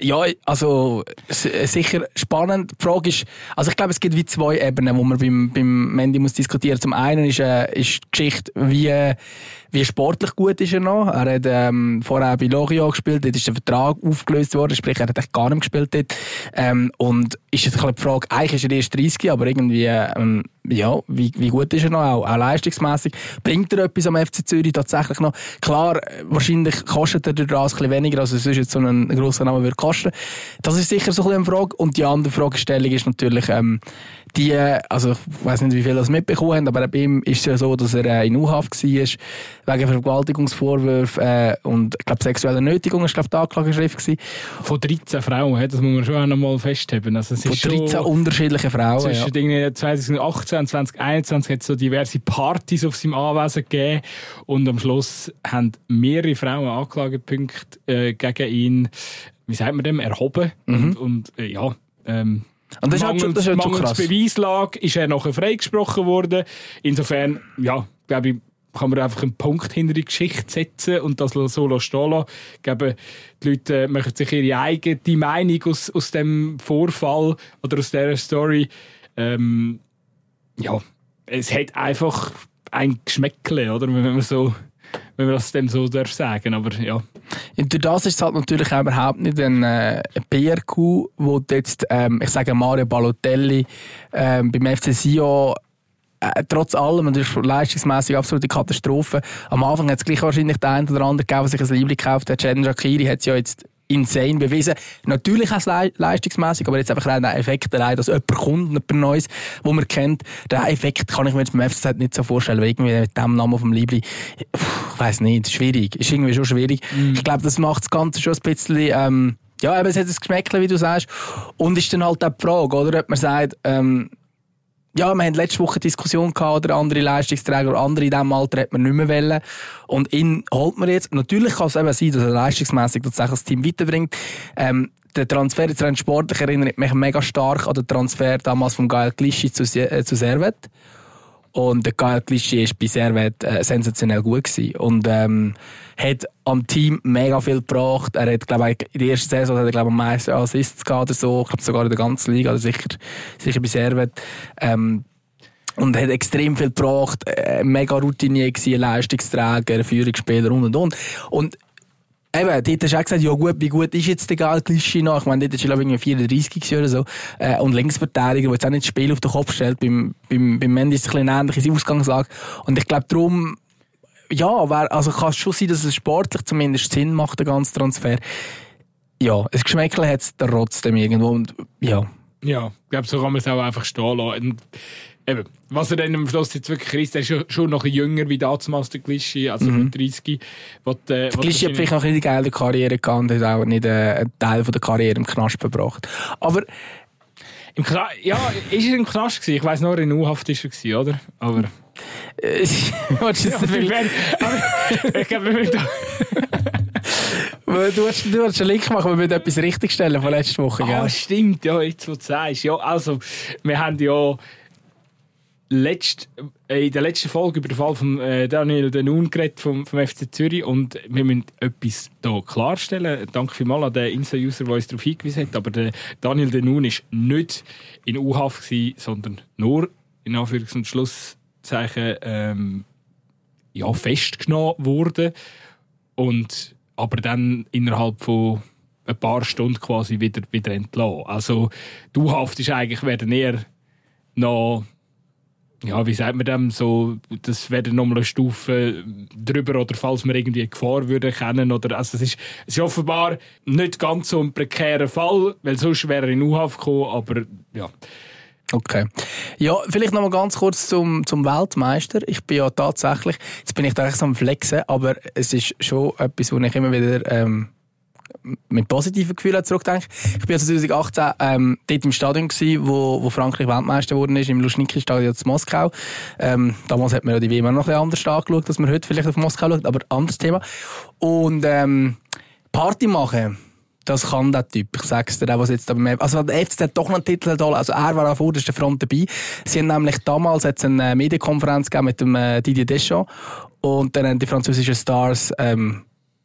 Sicher spannend. Die Frage ist, also ich glaube, es gibt wie 2 Ebenen, wo man beim Mendy muss diskutieren. Zum einen ist die Geschichte, wie sportlich gut ist er noch. Er hat vorher bei Lorient gespielt, dort ist der Vertrag aufgelöst worden, sprich, er hat echt gar nicht gespielt dort. Und ist jetzt die Frage, eigentlich ist er erst 30, aber irgendwie, wie gut ist er noch, auch leistungsmässig. Bringt er etwas am FC Zürich tatsächlich noch? Klar, wahrscheinlich kostet er das ein bisschen weniger, als es ist jetzt so ein grosser Name würde kosten. Das ist sicher so ein bisschen eine Frage. Und die andere Fragestellung ist natürlich, also ich weiss nicht, wie viele das mitbekommen haben, aber bei ihm ist es ja so, dass er in U-Haft war, wegen Vergewaltigungsvorwürfen und ich glaube sexueller Nötigung ist die Anklageschrift gewesen. Von 13 Frauen, das muss man schon noch mal festheben. Also es ist von 13 unterschiedlichen Frauen. Zwischen 2018 und 2021 hat es so diverse Partys auf seinem Anwesen gegeben und am Schluss haben mehrere Frauen Anklagepunkte gegen ihn, wie sagt man dem, erhoben. Und das ist halt schon krass. Beweislage ist er nachher freigesprochen worden. Insofern, glaube ich, kann man einfach einen Punkt hinter die Geschichte setzen und das so stehen lassen. Ich glaube, die Leute machen sich ihre eigene Meinung aus dem Vorfall oder aus dieser Story. Es hat einfach ein Geschmäckle, oder? Wenn man so wenn man das dem so darf sagen, aber ja. Und durch das ist es halt natürlich auch überhaupt nicht ein PRQ, wo jetzt, ich sage Mario Balotelli, beim FC Sion trotz allem, natürlich leistungsmässig absolute Katastrophe. Am Anfang hat es gleich wahrscheinlich der eine oder andere gegeben, der sich ein Liebling gekauft hat. Xherdan Shaqiri hat es ja jetzt insane bewiesen. Natürlich auch leistungsmässig, aber jetzt einfach der Effekt, dass jemand kommt, jemand Neues, den man kennt. Den Effekt kann ich mir jetzt beim FCZ nicht so vorstellen, weil irgendwie mit dem Namen vom Liebling, ich weiss nicht, schwierig. Ist irgendwie schon schwierig. Ich glaube, das macht das Ganze schon ein bisschen, ja, eben, es hat ein Geschmäckchen, wie du sagst. Und ist dann halt auch die Frage, oder, ob man sagt, ja, wir hatten letzte Woche eine Diskussion gehabt, oder andere Leistungsträger oder andere in diesem Alter hat man nicht mehr wollen. Und ihn holt man jetzt. Natürlich kann es eben sein, dass er leistungsmässig tatsächlich das Team weiterbringt. Der Transfer jetzt rein sportlich erinnert mich mega stark an den Transfer damals von Gael Clichy zu Servette. Und der Gael Clichy war bei Servette sensationell gut gewesen. Und hat am Team mega viel gebracht. Er hat, glaube ich, in der ersten Saison am meisten Assists gehabt oder so. Ich glaube sogar in der ganzen Liga, also sicher bei Servette. Und hat extrem viel gebracht. Mega routiniert gewesen, Leistungsträger, Führungsspieler und. Und eben, dort hast du auch gesagt, ja gut, wie gut ist jetzt der Gael Clichy noch? Ich meine, dort war er irgendwie 34 oder so. Und Linksverteidiger, der jetzt auch nicht das Spiel auf den Kopf stellt. Beim Mendy ist es ein bisschen ähnlich in Ausgangslage. Und ich glaube darum, ja, also kann es schon sein, dass es sportlich zumindest Sinn macht, der ganze Transfer. Ja, ein Geschmäckchen hat es trotzdem irgendwo. Und, ja. Ja, ich glaube, so kann man es auch einfach stehen lassen. Und eben, was er dann am Schluss jetzt wirklich ist, der ist schon noch ein jünger wie damals der Clichy, also mit 30. Der Clichy hat vielleicht noch eine geile Karriere gehabt und hat auch nicht einen Teil von der Karriere im Knast verbracht. Aber ja, ist er im Knast gewesen? Ich weiss nur, in U-Haft war er, oder? Aber ich glaube, du hast einen Link machen, wir müssen etwas richtigstellen von letzter Woche. Ah, stimmt, ja, jetzt wo du sagst. Ja, also, wir haben ja in der letzten Folge über den Fall von Daniel Denun geredet vom FC Zürich und wir müssen etwas hier klarstellen. Danke vielmals an den Insta-User, der uns darauf hingewiesen hat. Aber der Daniel Denun war nicht in U-Haft, sondern nur, in Anführungs- und Schlusszeichen, festgenommen worden. Und aber dann innerhalb von ein paar Stunden quasi wieder entlassen. Also die U-Haft ist eigentlich, werden eher noch, ja, wie sagt man dem, so, das wäre nochmal eine Stufe drüber, oder falls wir irgendwie eine Gefahr würden kennen, oder, also es ist offenbar nicht ganz so ein prekärer Fall, weil sonst wäre er in U-Haft gekommen, aber ja. Okay. Ja, vielleicht noch mal ganz kurz zum Weltmeister. Ich bin ja tatsächlich, jetzt bin ich da echt so am Flexen, aber es ist schon etwas, wo ich immer wieder mit positiven Gefühlen zurückdenke. Ich bin 2018 dort im Stadion gewesen, wo Frankreich Weltmeister geworden ist, im Luschniki-Stadion in Moskau. Damals hat man ja die WM noch ein bisschen anders angeschaut, als man heute vielleicht auf Moskau schaut, aber anderes Thema. Und Party machen, das kann der Typ. Ich sag's dir, der was jetzt beim also der FCZ hat doch noch einen Titel geholt. Also er war an vorderster Front dabei. Sie haben nämlich damals jetzt eine Medienkonferenz gegeben mit dem Didier Deschamps und dann haben die französischen Stars den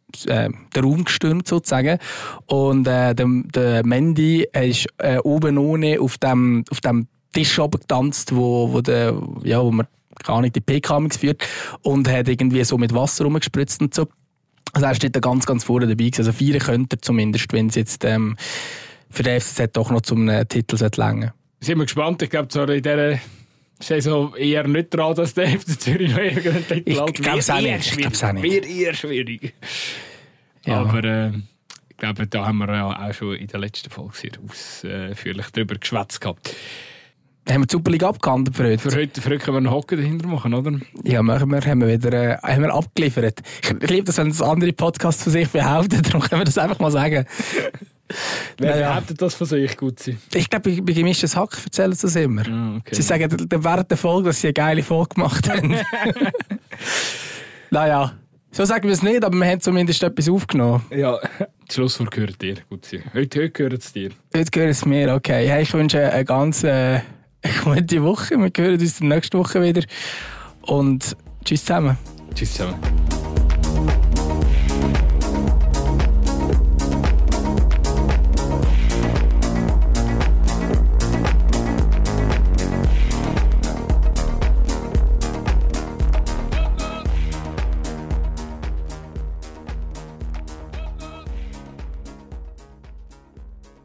Raum gestürmt sozusagen. Und der Mendy ist oben ohne auf dem Tisch oben getanzt, wo man gar nicht die PK führt und hat irgendwie so mit Wasser rumgespritzt und so. Also er steht da ganz, ganz vorne dabei gewesen. Also feiern könnte er zumindest, wenn es jetzt für den FCZ doch noch zum Titel reichen. Sind wir gespannt. Ich glaube, in dieser Saison eher nicht dran, dass der FC Zürich noch irgendeinen Titel hat. Ich glaube es auch nicht. Wird eher schwierig. Ja. Aber ich glaube, da haben wir ja auch schon in der letzten Folge sehr ausführlich darüber geschwätzt gehabt. Haben wir die Super League abgehandelt für heute? Für heute können wir einen Hocken dahinter machen, oder? Ja, machen wir. Haben wir abgeliefert. Ich liebe das, wenn das andere Podcasts von sich behaupten, darum können wir das einfach mal sagen. Wer behauptet das von sich gut sein? Ich glaube, bei gemischtes Hack erzählen sie das immer. Ah, okay. Sie sagen während der Folge, dass sie eine geile Folge gemacht haben. Naja, so sagen wir es nicht, aber wir haben zumindest etwas aufgenommen. Ja, das Schlusswort gehört dir, gut sein. Heute gehört es dir. Heute gehört es mir, okay. Hey, ich wünsche eine ganz gute Woche. Wir hören uns nächste Woche wieder. Und tschüss zusammen. Tschüss zusammen.